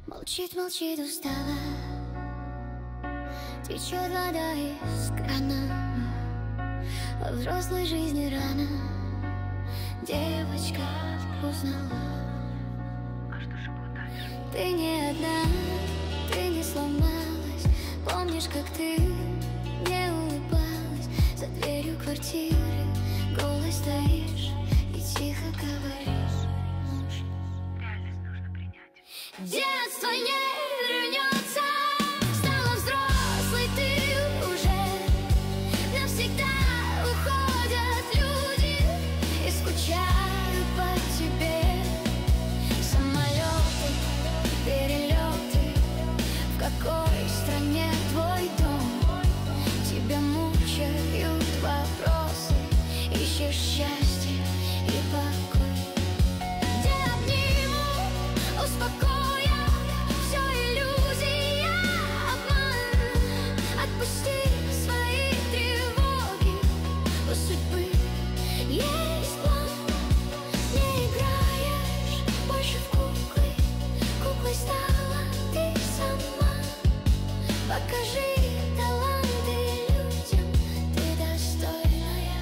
Молчит, молчит, устала. Течет вода из крана. Во взрослой жизни рано девочка узнала. А что же будет дальше? Ты не одна, ты не сломалась. Помнишь, как ты не улыбалась за дверью квартиры, голой стоишь и тихо говоришь: Реальность нужно принять. детство не вернется. Стала взрослой ты уже. Навсегда уходят люди и скучают по тебе. Самолеты, перелеты. В какой стране твой дом? Тебя мучают вопросы. Ищешь счастье и покой. Где обниму, успокоят. Все иллюзия, обман. Отпусти свои тревоги. У судьбы есть план. Не играешь больше в куклы. Куклой стала ты сама. Покажи таланты людям, ты достойная.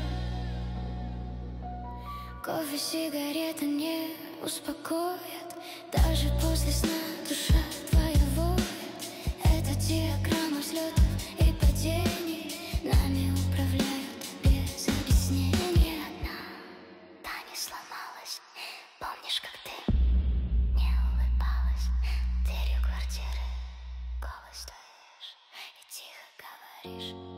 Кофе, сигареты не успокоят. Даже после сна душа твоя воет. Это диаграмма взлетов и падений. Нами управляют без объяснения. Одна, та не сломалась. Помнишь, как ты не улыбалась дверью квартиры, голой стоишь и тихо говоришь: